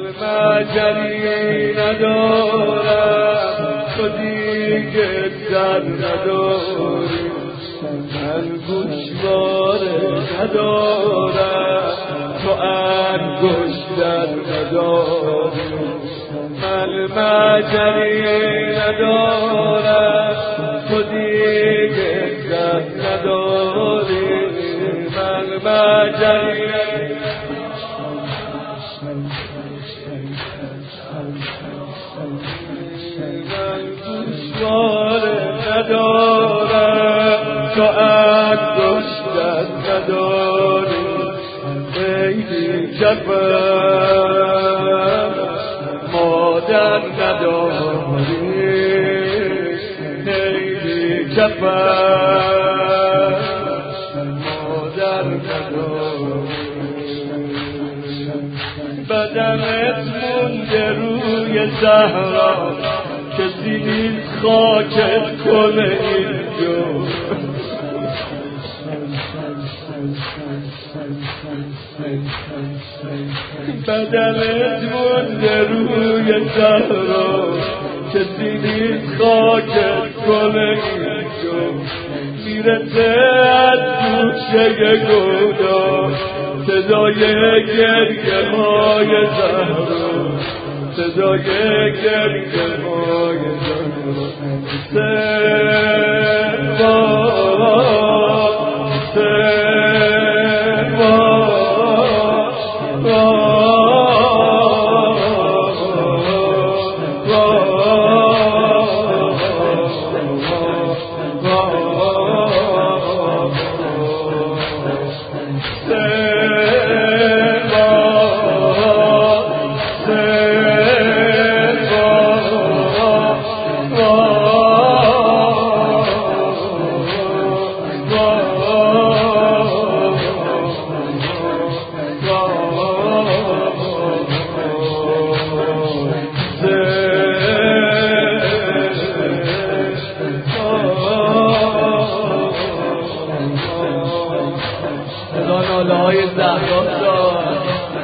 مجلی ندارم تو دیگه در نداری، من گوشواره ندارم تو انگشت در نداری، من مجلی ندارم تو دیگه در نداری، من مجلی ندارم تو انگشتت نداری، خیلی جفم مادر نداری، خیلی جفم مادر نداری، بدنت مونده روی صحرا کسی نیست خاکت کنه اینجا، بدنت مونده روی صحرا کسی نیست خاکت کنه اینجا، میرسه از گوشه گودا صدای گریه های زهرا، صدای گریه های ناله‌های زهرا دار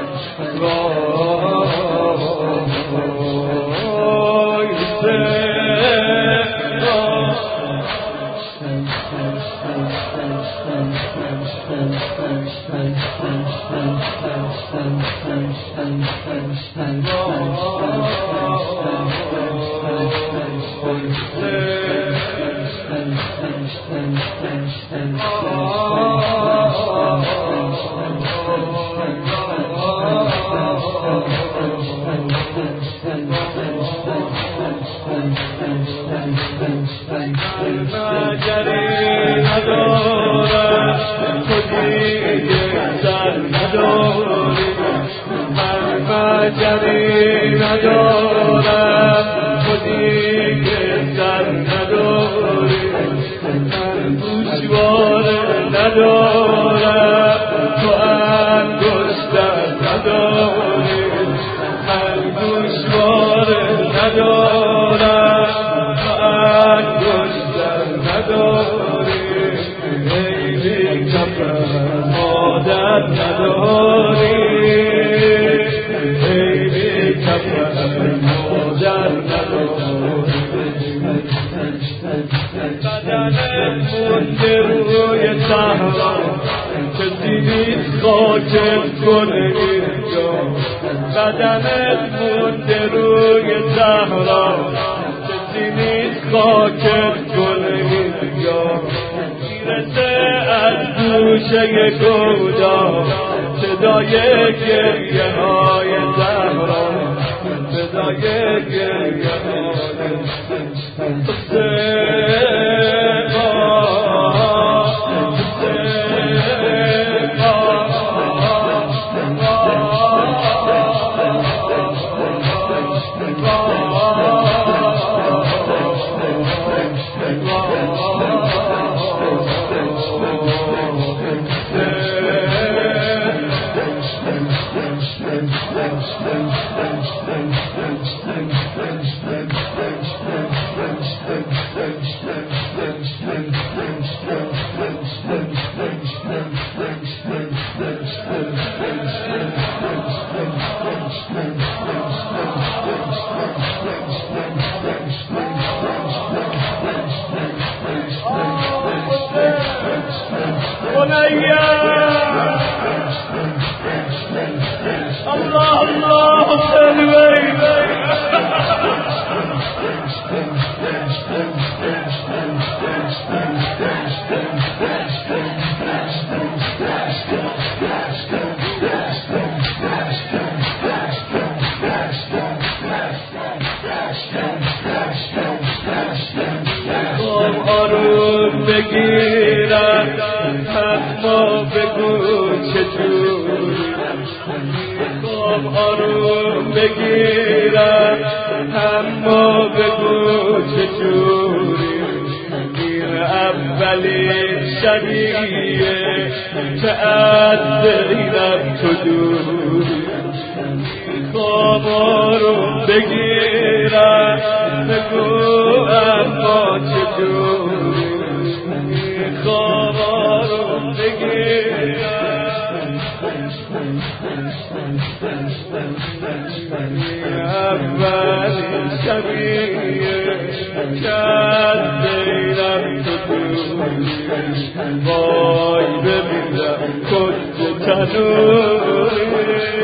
مجلی ندارم تو دیگه در نداری، من گوشواره ندارم تو انگشتت نداری، من گوشواره ندارم تو انگشتت نداری، خیلی کفم مادر نداری، بدنت مونده روی صحرا کسی نیست خاکت کنه اینجا، بدنت مونده روی صحرا کسی نیست خاکت کنه اینجا، میرسه از گوشه گودا صدای گریه های زهرا، صدای گریه های الله الله سلوی آروم بگیرم اما بگو چجوری میخوام آروم بگیرم اما بگو چجوری این اولین شبیه که از زینب تو دوری میخوام آروم بگیرم بگو اما چجوری میخوام آروم بگیرم اولین شبیه که از زینب تو دوری وای ببینم کجا تنوری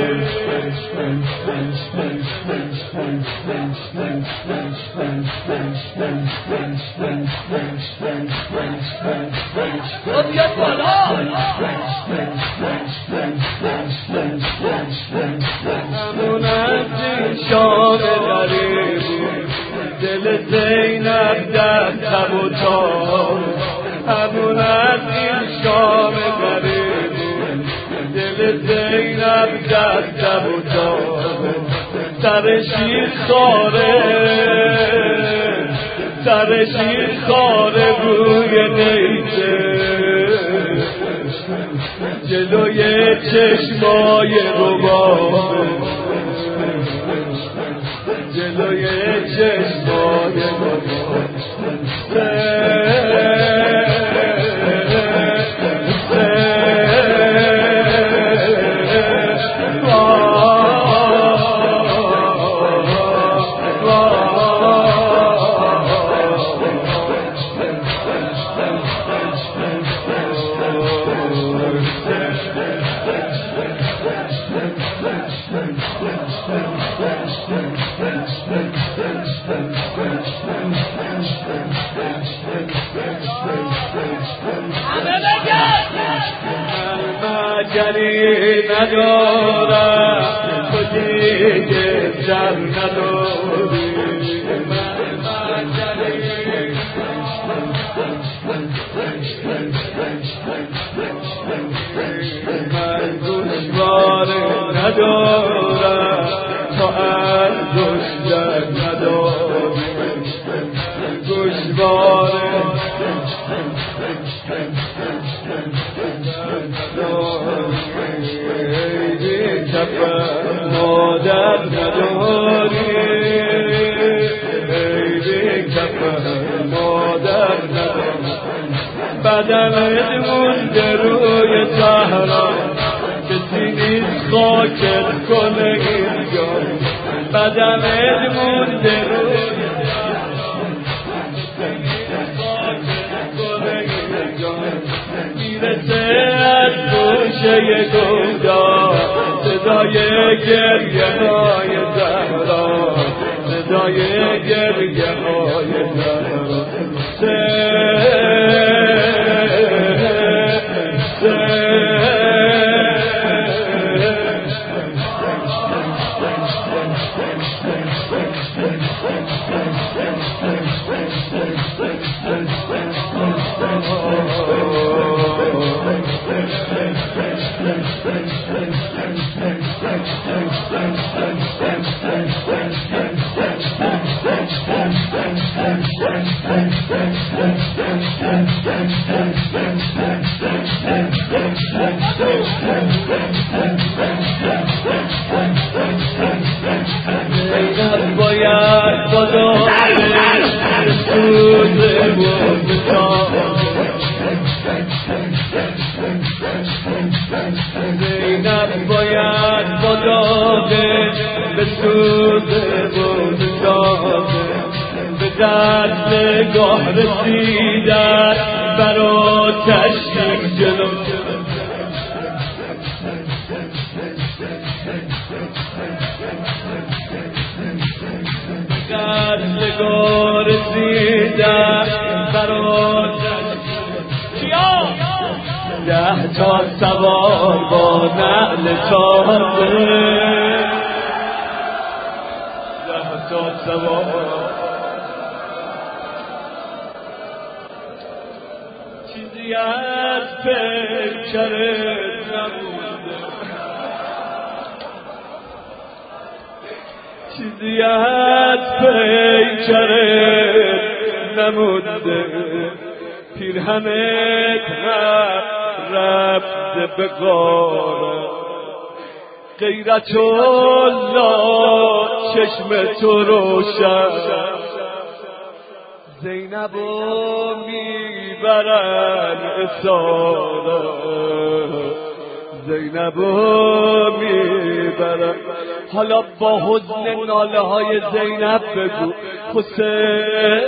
همون از این شام غریب دل زینب در تب و تاب همون از این شام غریب دل زینب در تب و تاب سر شیر خاره روی نیزه جلوی چشمای رباب جلوی چشمای رباب مجری ندارم تو دیگه جر نداری من گوشوار ندارم تو انگشتر نداری گوشوار مادر نداری ایدی کفر مادر نداری بدنت مونده روی صحرا کسی نیست خاکت کنه اینجا بدنت مونده روی میرسه از گوشه گودا صدای گریه های زهرا صدای گریه های زهرا زینب باید خدا سوزه و زینب باید خدا به سوزه و به دست نگاه رسیدن برا تشریف جلو قتلگاه رسیدن برات کیا 10 تا سوار با نعل تازه 10 تا سوار چیزی از پیکرت نمونده چیزی از پیکرت نمونده پیرهنت رفته به غاره غیرت الله چشم تو روشن زینبو میبرن اساره زینبو میبرن حالا با حزن ناله های زینب بگو حسین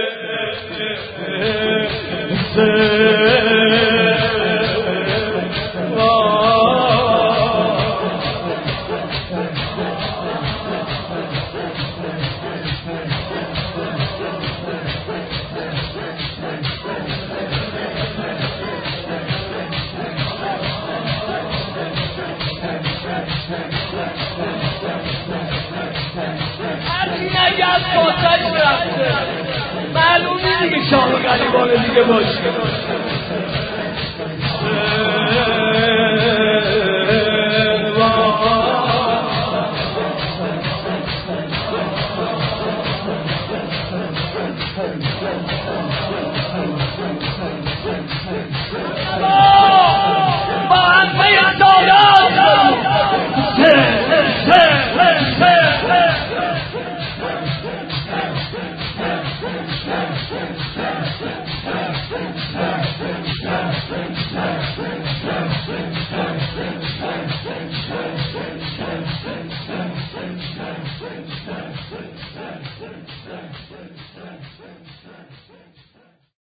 اگه از کاسش رفته معلومه دیگه شاه غریبانه دیگه باشه با همه سالات